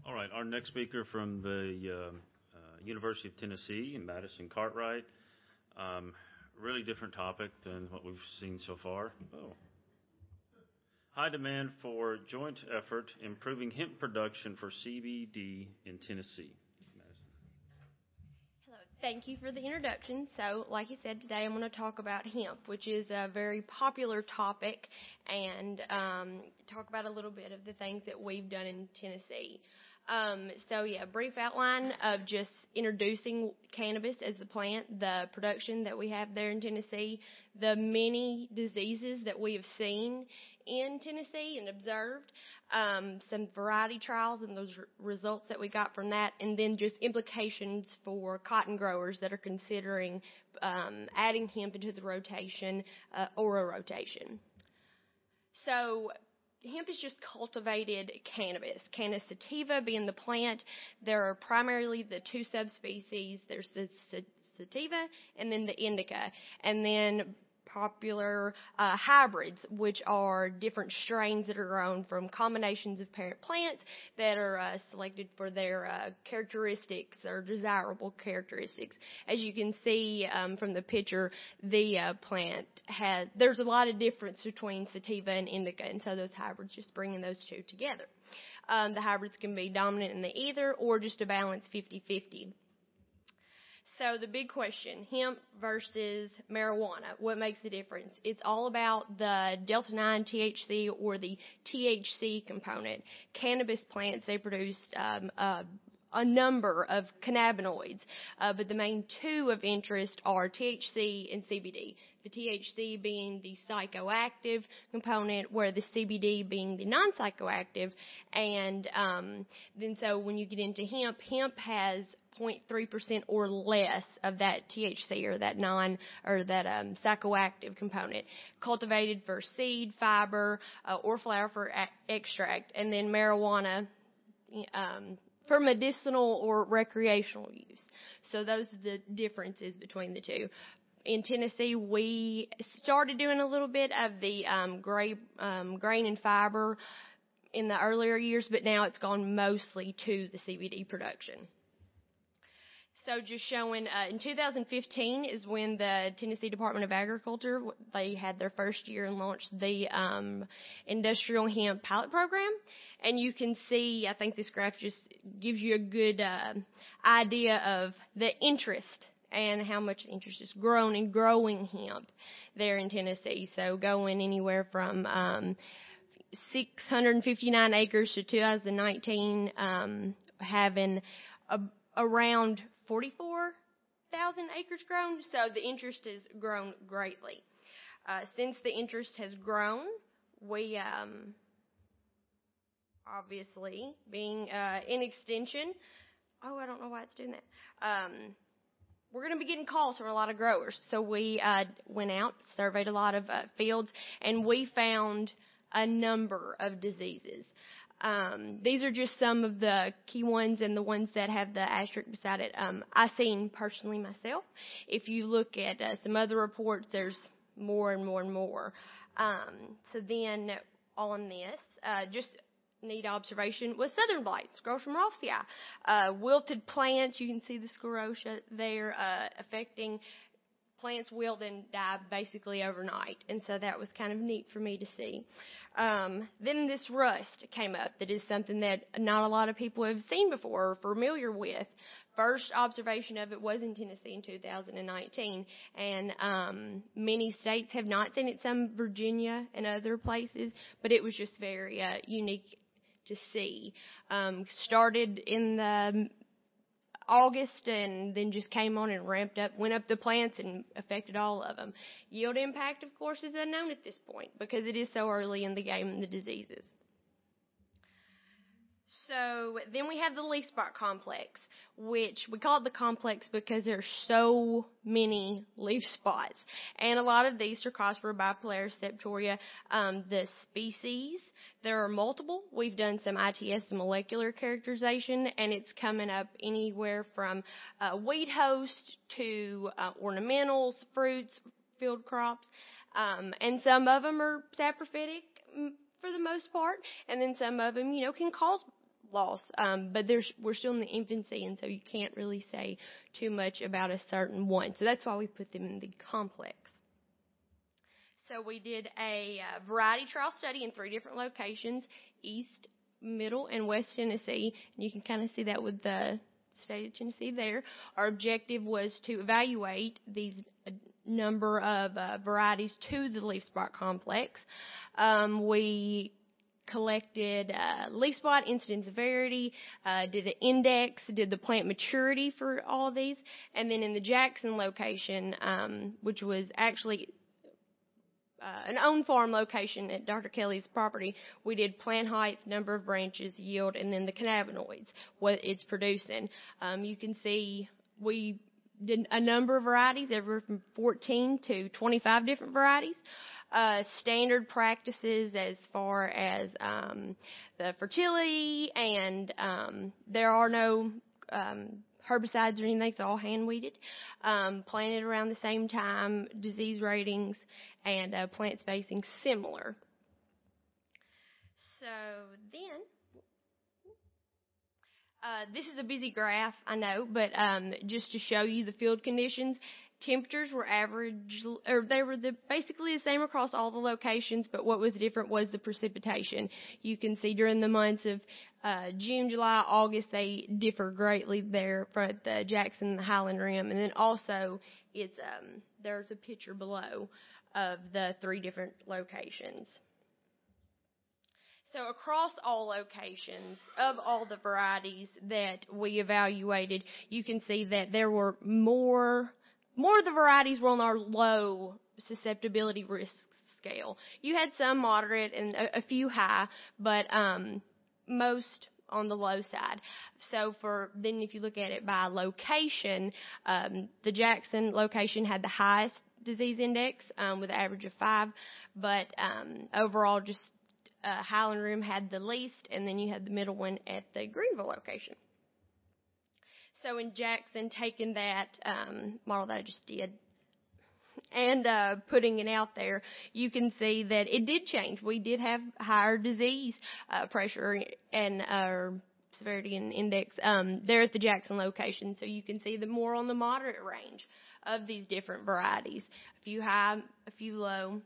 All right, our next speaker from the University of Tennessee in Madison Cartwright. Really different topic than what we've seen so far. Oh. High demand for joint effort improving hemp production for CBD in Tennessee. Hello. Thank you for the introduction. So, like you said, today I'm going to talk about hemp, which is a very popular topic, and talk about a little bit of the things that we've done in Tennessee. Brief outline of just introducing cannabis as the plant, the production that we have there in Tennessee, the many diseases that we have seen in Tennessee and observed, some variety trials and those results that we got from that, and then just implications for cotton growers that are considering adding hemp into the rotation or a rotation. So, hemp is just cultivated cannabis. Canna sativa being the plant. There are primarily the two subspecies. There's the sativa and then the indica. And then popular hybrids, which are different strains that are grown from combinations of parent plants that are selected for their characteristics or desirable characteristics. As you can see from the picture, the plant there's a lot of difference between sativa and indica, and so those hybrids, just bringing those two together. The hybrids can be dominant in the either or just a balance 50-50. So the big question, hemp versus marijuana, what makes the difference? It's all about the delta-9 THC or the THC component. Cannabis plants, they produce a number of cannabinoids, but the main two of interest are THC and CBD. The THC being the psychoactive component, where the CBD being the non-psychoactive. And then so when you get into hemp has 0.3% or less of that THC or that psychoactive component, cultivated for seed, fiber, or flower for extract, and then marijuana for medicinal or recreational use. So those are the differences between the two. In Tennessee, we started doing a little bit of the grain and fiber in the earlier years, but now it's gone mostly to the CBD production. So just showing, in 2015 is when the Tennessee Department of Agriculture, they had their first year and launched the industrial hemp pilot program. And you can see, I think this graph just gives you a good idea of the interest and how much the interest is grown in growing hemp there in Tennessee. So going anywhere from 659 acres to 2019, having around 44,000 acres grown, so the interest has grown greatly. Since the interest has grown, we obviously, being in extension, I don't know why it's doing that. We're going to be getting calls from a lot of growers, so we went out, surveyed a lot of fields, and we found a number of diseases. These are just some of the key ones and the ones that have the asterisk beside it. I've seen personally myself. If you look at some other reports, there's more and more and more. So then on this, just neat observation was southern blight, sclerotium rossii. Wilted plants, you can see the sclerotia there affecting plants wilt and die basically overnight, and so that was kind of neat for me to see. Then this rust came up. That is something that not a lot of people have seen before or familiar with. First observation of it was in Tennessee in 2019, and many states have not seen it, some Virginia and other places, but it was just very unique to see. Started in the August and then just came on and ramped up, went up the plants and affected all of them. Yield impact, of course, is unknown at this point because it is so early in the game in the diseases. So then we have the leaf spot complex, which we call it the complex because there's so many leaf spots. And a lot of these are caused by Bipolaris septoria. The species, there are multiple. We've done some ITS molecular characterization, and it's coming up anywhere from weed host to ornamentals, fruits, field crops. And some of them are saprophytic for the most part, and then some of them, can cause loss. But we're still in the infancy, and so you can't really say too much about a certain one. So that's why we put them in the complex. So we did a variety trial study in 3 different locations, East, Middle, and West Tennessee. And you can kind of see that with the state of Tennessee there. Our objective was to evaluate these number of varieties to the leaf spot complex. We collected leaf spot incidence severity, did an index, did the plant maturity for all of these, and then in the Jackson location, which was actually an own farm location at Dr. Kelly's property, we did plant height, number of branches, yield, and then the cannabinoids, what it's producing. You can see we did a number of varieties, everywhere from 14 to 25 different varieties. Standard practices as far as the fertility, and there are no herbicides or anything. It's all hand weeded, planted around the same time, disease ratings and plant spacing similar. So then, this is a busy graph, I know, but just to show you the field conditions, temperatures were average, or they were basically the same across all the locations, but what was different was the precipitation. You can see during the months of June, July, August, they differ greatly there for the Jackson and the Highland Rim, and then also it's there's a picture below of the 3 different locations. So across all locations of all the varieties that we evaluated, you can see that there were more of the varieties were on our low susceptibility risk scale. You had some moderate and a few high, but most on the low side. So then if you look at it by location, the Jackson location had the highest disease index with an average of 5, but overall just Highland Rim had the least, and then you had the middle one at the Greenville location. So in Jackson, taking that model that I just did and putting it out there, you can see that it did change. We did have higher disease pressure and severity and index there at the Jackson location. So you can see the more on the moderate range of these different varieties. A few high, a few low.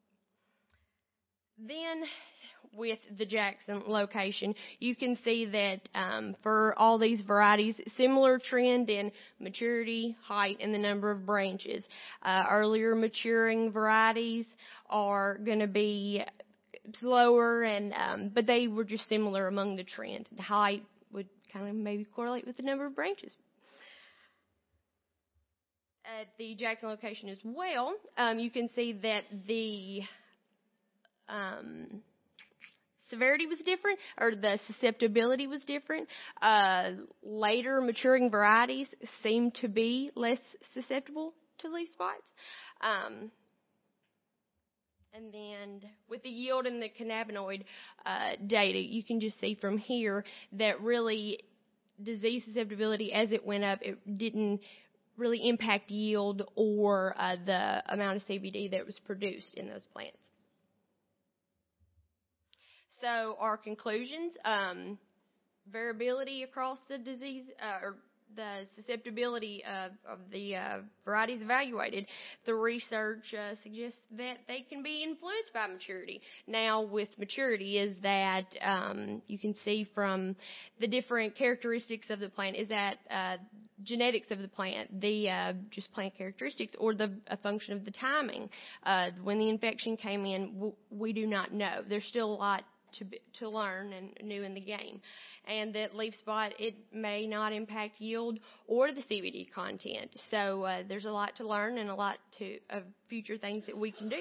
Then with the Jackson location, you can see that for all these varieties, similar trend in maturity, height, and the number of branches. Earlier maturing varieties are going to be slower, and but they were just similar among the trend. The height would kind of maybe correlate with the number of branches. At the Jackson location as well, you can see that the severity was different, or the susceptibility was different. Later maturing varieties seem to be less susceptible to leaf spots. And then with the yield and the cannabinoid data, you can just see from here that really disease susceptibility, as it went up, it didn't really impact yield or the amount of CBD that was produced in those plants. So our conclusions, variability across the disease, or the susceptibility of the varieties evaluated. The research suggests that they can be influenced by maturity. Now with maturity is that you can see from the different characteristics of the plant, is that genetics of the plant, the just plant characteristics, or a function of the timing. When the infection came in, we do not know. There's still a lot to learn and new in the game. And that leaf spot, it may not impact yield or the CBD content. So there's a lot to learn and a lot of future things that we can do.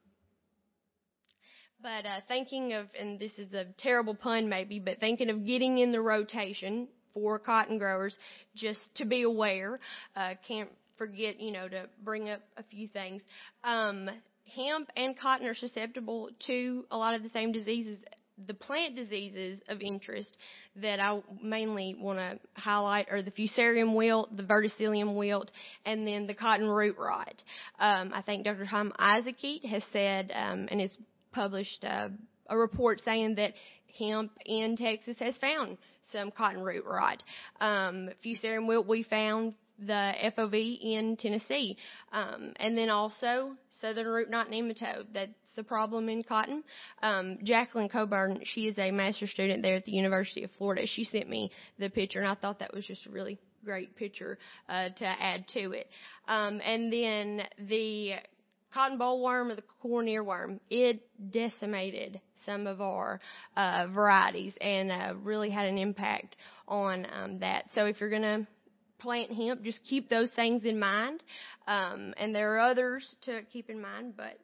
But thinking of, and this is a terrible pun maybe, but thinking of getting in the rotation for cotton growers, just to be aware, can't forget, to bring up a few things. Hemp and cotton are susceptible to a lot of the same diseases. The plant diseases of interest that I mainly want to highlight are the fusarium wilt, the verticillium wilt, and then the cotton root rot. I think Dr. Tom Isaacite has said, and has published a report saying that hemp in Texas has found some cotton root rot. Fusarium wilt, we found the FOV in Tennessee. And then also southern root knot nematode. That's the problem in cotton. Jacqueline Coburn, she is a master's student there at the University of Florida. She sent me the picture, and I thought that was just a really great picture to add to it. And then the cotton bollworm or the corn earworm, it decimated some of our varieties and really had an impact on that. So if you're going to plant hemp, just keep those things in mind. And there are others to keep in mind, but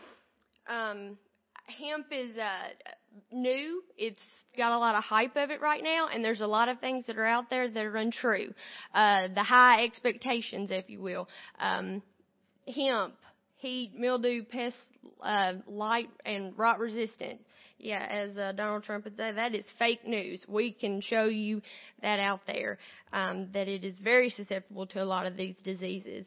hemp is new. It's got a lot of hype of it right now, and there's a lot of things that are out there that are untrue. The high expectations, if you will. Hemp, heat, mildew, pest, light, and rot resistant. Yeah, as Donald Trump would say, that is fake news. We can show you that out there, that it is very susceptible to a lot of these diseases.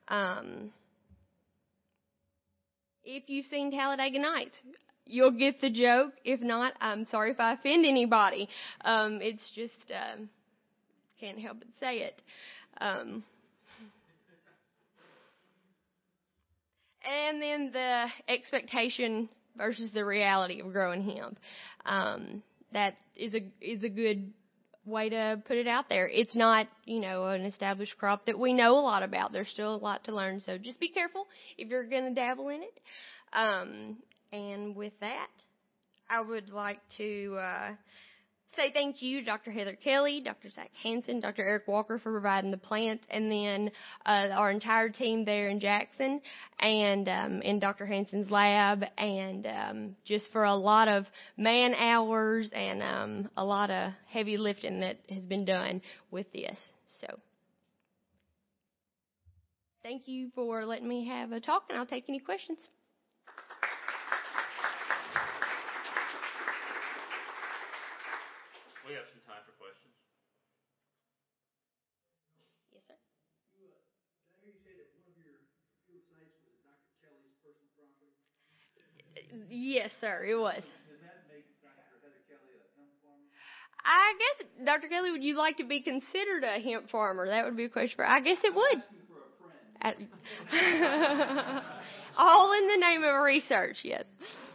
If you've seen Talladega Nights, you'll get the joke. If not, I'm sorry if I offend anybody. It's just, can't help but say it. And then the expectation versus the reality of growing hemp. That is a good way to put it out there. It's not, an established crop that we know a lot about. There's still a lot to learn, so just be careful if you're going to dabble in it. And with that, I would like to say thank you to Dr. Heather Kelly, Dr. Zach Hansen, Dr. Eric Walker for providing the plants, and then our entire team there in Jackson and in Dr. Hansen's lab, and just for a lot of man hours and a lot of heavy lifting that has been done with this. So thank you for letting me have a talk, and I'll take any questions. We have some time for questions. Yes, sir. Did I hear you say that one of your field sites was at Dr. Kelly's personal property? Yes, sir, it was. Does that make Dr. Heather Kelly a hemp farmer? I guess, Dr. Kelly, would you like to be considered a hemp farmer? That would be a question for, I guess it would. I'm asking for a friend. All in the name of research, yes.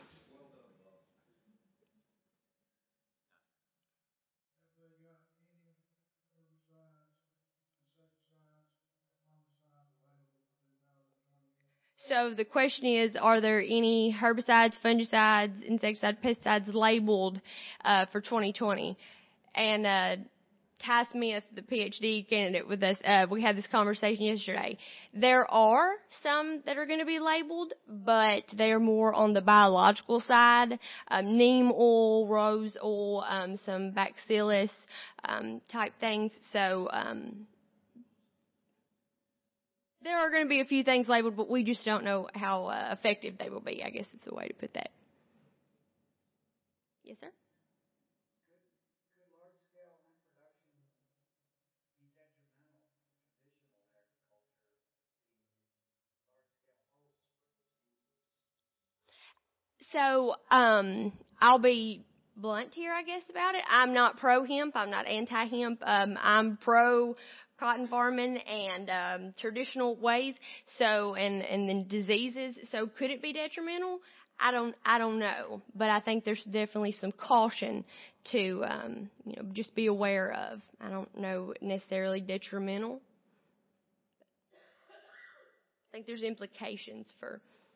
So the question is, are there any herbicides, fungicides, insecticides, pesticides labeled for 2020? And Ty Smith, the PhD candidate with us, we had this conversation yesterday. There are some that are going to be labeled, but they are more on the biological side. Neem oil, rose oil, some bacillus type things. So there are going to be a few things labeled, but we just don't know how effective they will be. I guess is the way to put that. Yes, sir? Could large-scale hemp production be detrimental to traditional agriculture, being large-scale hosts for diseases? So I'll be blunt here, I guess, about it. I'm not pro-hemp. I'm not anti-hemp. I'm pro cotton farming and traditional ways. So and then diseases. So could it be detrimental? I don't know, but I think there's definitely some caution to just be aware of. I don't know necessarily detrimental. I think there's implications for